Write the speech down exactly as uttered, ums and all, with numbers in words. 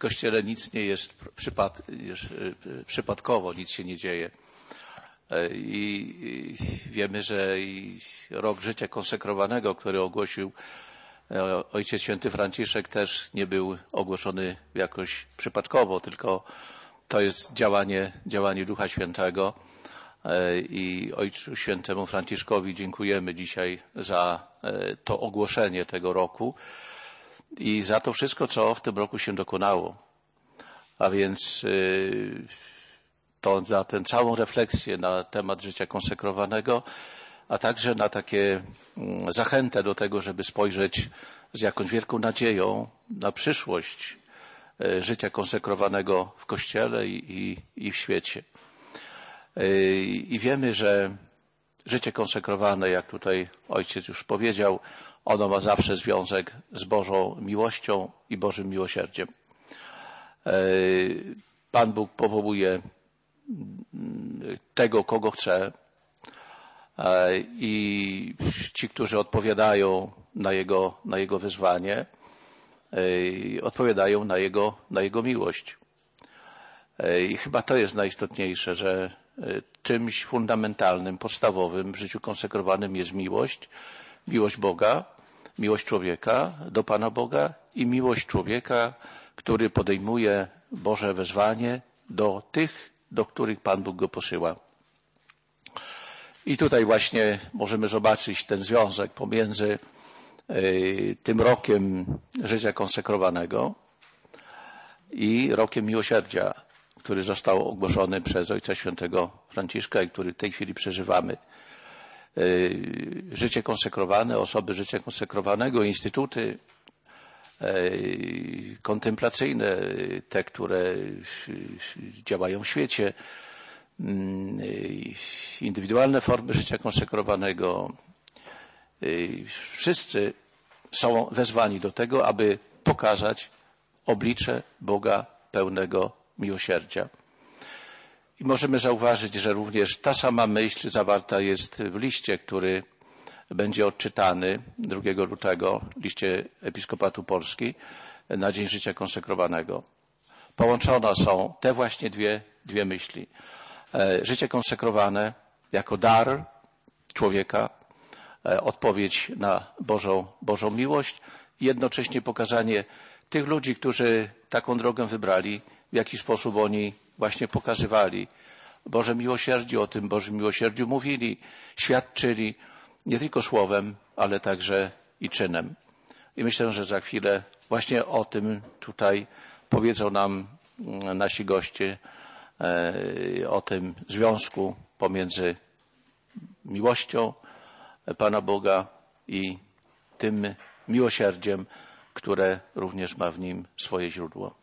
Kościele nic nie jest przypad, przypadkowo, nic się nie dzieje. I wiemy, że i rok życia konsekrowanego, który ogłosił Ojciec Święty Franciszek, też nie był ogłoszony jakoś przypadkowo, tylko to jest działanie, działanie Ducha Świętego. I Ojcu Świętemu Franciszkowi dziękujemy dzisiaj za to ogłoszenie tego roku i za to wszystko, co w tym roku się dokonało. A więc to za tę całą refleksję na temat życia konsekrowanego, a także na takie zachętę do tego, żeby spojrzeć z jakąś wielką nadzieją na przyszłość życia konsekrowanego w Kościele i, i, i w świecie. I wiemy, że życie konsekrowane, jak tutaj ojciec już powiedział, ono ma zawsze związek z Bożą miłością i Bożym miłosierdziem. Pan Bóg powołuje tego, kogo chce, i ci, którzy odpowiadają na Jego, na Jego wezwanie, odpowiadają na Jego, na Jego miłość. I chyba to jest najistotniejsze, że czymś fundamentalnym, podstawowym w życiu konsekrowanym jest miłość, miłość Boga, miłość człowieka do Pana Boga i miłość człowieka, który podejmuje Boże wezwanie do tych, do których Pan Bóg go posyła. I tutaj właśnie możemy zobaczyć ten związek pomiędzy tym rokiem życia konsekrowanego i rokiem miłosierdzia, który został ogłoszony przez Ojca Świętego Franciszka i który w tej chwili przeżywamy. Życie konsekrowane, osoby życia konsekrowanego, instytuty kontemplacyjne, te, które działają w świecie, indywidualne formy życia konsekrowanego. Wszyscy są wezwani do tego, aby pokazać oblicze Boga pełnego miłosierdzia. I możemy zauważyć, że również ta sama myśl zawarta jest w liście, który będzie odczytany drugiego lutego, liście Episkopatu Polski na Dzień Życia Konsekrowanego. Połączone są te właśnie dwie, dwie myśli. Życie konsekrowane jako dar człowieka, odpowiedź na Bożą, Bożą miłość i jednocześnie pokazanie tych ludzi, którzy taką drogę wybrali, w jaki sposób oni właśnie pokazywali Boże miłosierdzie, o tym Bożym miłosierdziu mówili, świadczyli nie tylko słowem, ale także i czynem. I myślę, że za chwilę właśnie o tym tutaj powiedzą nam nasi goście, o tym związku pomiędzy miłością Pana Boga i tym miłosierdziem, które również ma w nim swoje źródło.